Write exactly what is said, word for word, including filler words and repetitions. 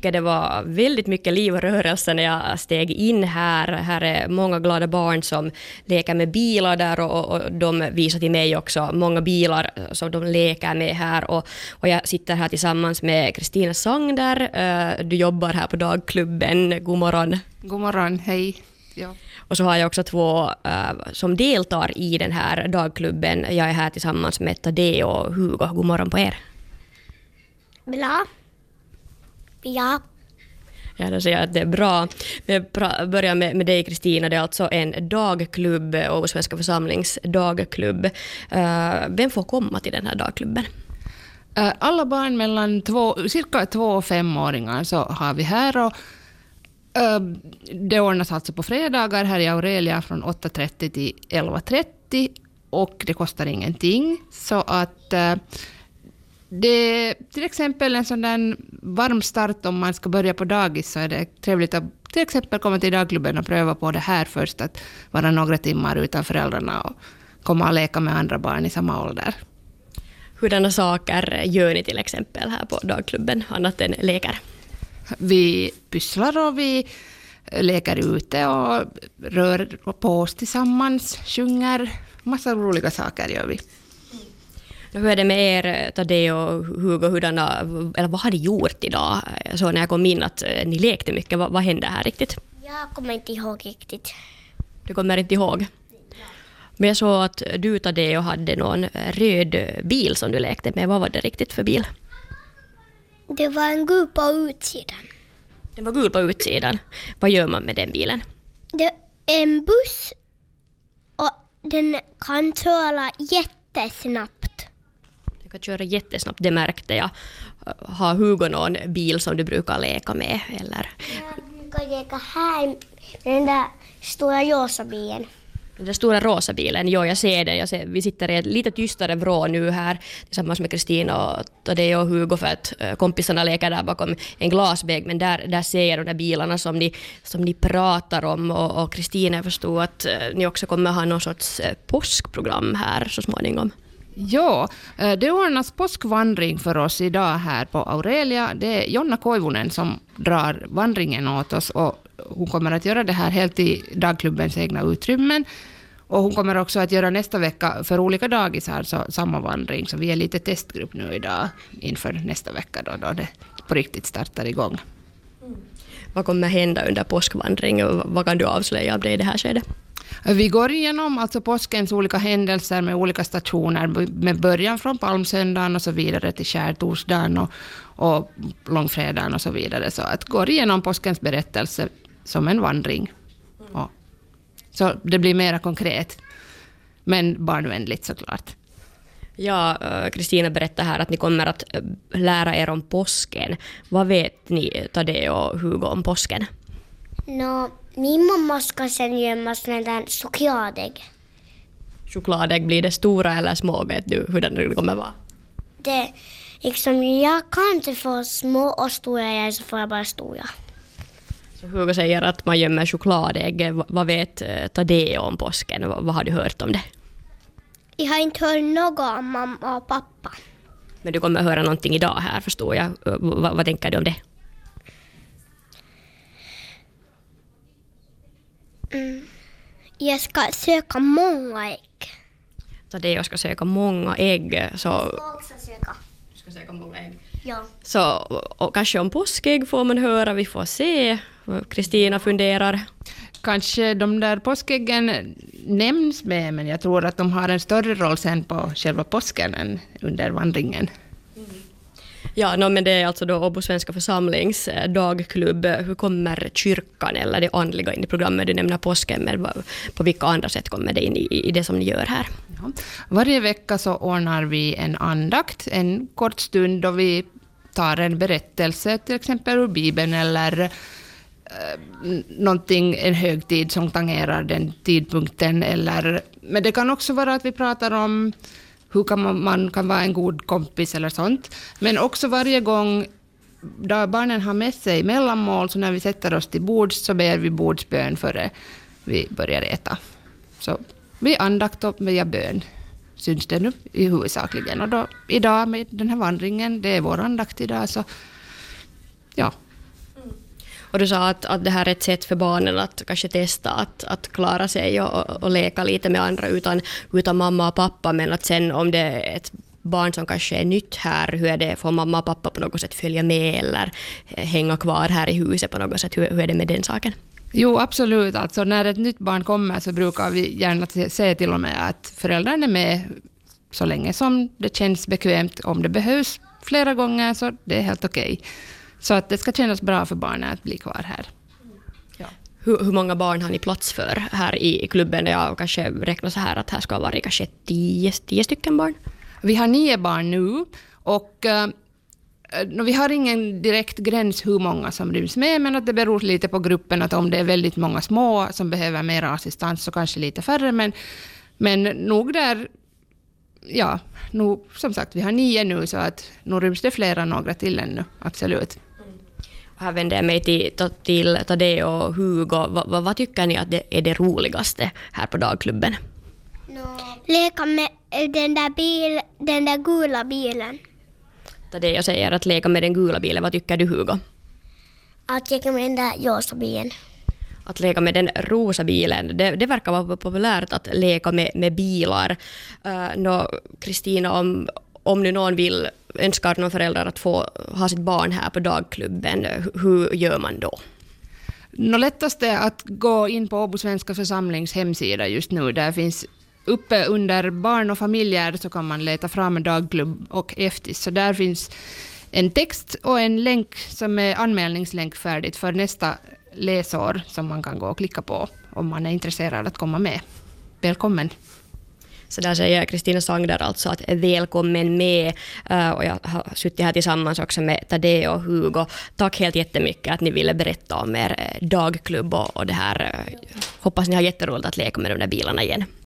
mycket. Det var väldigt mycket liv och rörelse när jag steg in här. Här är många glada barn som leker med bilar där och, och de visar till mig också många bilar som de leker med här. Och, och jag sitter här tillsammans med Kristina Sang där. Du jobbar här på dagklubben. God morgon. God morgon, hej. Ja. Och så har jag också två uh, som deltar i den här dagklubben. Jag är här tillsammans med Tadeo och Hugo. God morgon på er. Bra. Ja. Ja, då säger jag att det är bra. Vi börjar med, med dig, Kristina. Det är alltså en dagklubb, Åbo Svenska Församlings dagklubb. Uh, vem får komma till den här dagklubben? Uh, alla barn mellan två, cirka två och femåringar så har vi här. Och, uh, det ordnas alltså på fredagar här i Aurelia från åtta trettio till elva trettio och det kostar ingenting. Så att... Uh, Det är till exempel en sån där varm start om man ska börja på dagis, så är det trevligt att till exempel komma till dagklubben och pröva på det här först, att vara några timmar utan föräldrarna och komma och leka med andra barn i samma ålder. Hurdana saker gör ni till exempel här på dagklubben annat än lekar? Vi pysslar och vi leker ute och rör på oss tillsammans, sjunger, massa roliga saker gör vi. Hur är det med er, Tadeo och Hugo, hurdana, eller vad har ni gjort idag? Så när jag kom in att ni lekte mycket, vad, vad hände här riktigt? Jag kommer inte ihåg riktigt. Du kommer inte ihåg? Men jag såg att du, Tadeo, hade någon röd bil som du lekte med. Vad var det riktigt för bil? Det var en gul på utsidan. Den var gul på utsidan. Vad gör man med den bilen? Det är en buss och den kan köra jättesnabbt. Du kan köra jättesnabbt, det märkte jag. Har Hugo någon bil som du brukar leka med? Eller? Jag brukar leka här med den där stora rosa bilen. Den där stora rosa bilen, ja, jag ser den. Jag ser, vi sitter i ett lite tystare vrå nu här tillsammans med Kristina och Tadeo och Hugo för att kompisarna leker där bakom en glasvägg. Men där, där ser jag de där bilarna som ni, som ni pratar om. Och Kristina, jag förstod att ni också kommer ha någon sorts påskprogram här så småningom. Ja, det ordnas påskvandring för oss idag här på Aurelia. Det är Jonna Koivunen som drar vandringen åt oss och hon kommer att göra det här helt i dagklubbens egna utrymmen. Och hon kommer också att göra nästa vecka för olika dagisar så samma vandring. Så vi är lite testgrupp nu idag inför nästa vecka då, då det på riktigt startar igång. Mm. Vad kommer hända under påskvandring och vad kan du avslöja av det i det här skedet? Vi går igenom alltså påskens olika händelser med olika stationer med början från palmsöndagen och så vidare till skärtorsdagen och, och långfredagen och så vidare. Så att går igenom påskens berättelse som en vandring. Ja. Så det blir mer konkret, men barnvänligt såklart. Ja, Kristina berättar här att ni kommer att lära er om påsken. Vad vet ni, Tadeo och Hugo, om påsken? No, min mamma ska sen gömma sådana där chokladägg. Chokladägg, blir det stora eller små? Vet du hur det kommer vara? Det, liksom, jag kan inte få små och stora, eller så får jag bara stora. Så Hugo säger att man gömmer chokladägg. Vad vet Tadeo om påsken? Vad har du hört om det? Jag har inte hört något om mamma och pappa. Men du kommer att höra någonting idag här, förstår jag. Vad, vad tänker du om det? Mm. Jag ska söka många ägg. Tadeo ska söka många ägg. Så... Jag ska också söka. Du ska söka många ägg. Ja. Så, och kanske om påskägg får man höra, vi får se. Kristina funderar. Kanske de där påskäggen nämns med, men jag tror att de har en större roll sen på själva påsken än under vandringen. Mm. Ja, no, men det är alltså då Åbo Svenska Församlings dagklubb. Hur kommer kyrkan eller det andliga in i programmet? Du nämner påsken, men på vilka andra sätt kommer det in i, i det som ni gör här? Ja. Varje vecka så ordnar vi en andakt, en kort stund då vi tar en berättelse, till exempel ur Bibeln eller någonting, en högtid som tangerar den tidpunkten. Eller, men det kan också vara att vi pratar om hur kan man, man kan vara en god kompis eller sånt. Men också varje gång då barnen har med sig mellanmål, så när vi sätter oss till bords så ber vi bordsbön före vi börjar äta. Så vi andakt och via bön syns det nu i huvudsakligen. Och då, idag med den här vandringen, det är vår andakt idag, så ja. Och du sa att, att det här är ett sätt för barnen att kanske testa att, att klara sig och, och, och leka lite med andra utan, utan mamma och pappa, men att sen om det är ett barn som kanske är nytt här, hur är det, får mamma och pappa på något sätt följa med eller hänga kvar här i huset på något sätt, hur, hur är det med den saken? Jo, absolut. Alltså, när ett nytt barn kommer så brukar vi gärna säga till och med att föräldrarna är med så länge som det känns bekvämt. Om det behövs flera gånger så det är helt okej. Okay. Så att det ska kännas bra för barnen att bli kvar här. Ja. Hur, hur många barn har ni plats för här i klubben? Jag kanske räknar så här att här ska vara kanske tio, tio stycken barn. Vi har nio barn nu och uh, vi har ingen direkt gräns hur många som ryms med, men att det beror lite på gruppen, att om det är väldigt många små som behöver mer assistans så kanske lite färre, men, men nog där, ja, nog, som sagt vi har nio nu så att nog ryms det flera, några till ännu, absolut. Här vänder jag mig till, till Tadeo och Hugo. Va, va, vad tycker ni att det är det roligaste här på dagklubben? No. Leka med den där, bil, den där gula bilen. Tadeo säger att leka med den gula bilen. Vad tycker du, Hugo? Att leka med den där rosa bilen. Att leka med den rosa bilen. Det, det verkar vara populärt att leka med, med bilar. Uh, Kristina, om, om nu någon vill önskar någon förälder att få ha sitt barn här på dagklubben, hur gör man då? Nå, lättast är att gå in på Åbo Svenska församlings hemsida just nu. Där finns uppe under barn och familjer så kan man leta fram dagklubb och eftis. Så där finns en text och en länk som är anmälningslänk färdigt för nästa läsår som man kan gå och klicka på om man är intresserad att komma med. Välkommen! Så där säger Kristina Sangder alltså att välkommen med. Och jag har suttit här tillsammans också med Tadeo och Hugo. Tack helt jättemycket att ni ville berätta om er dagklubb och det här. Hoppas ni har jätteroligt att leka med de där bilarna igen.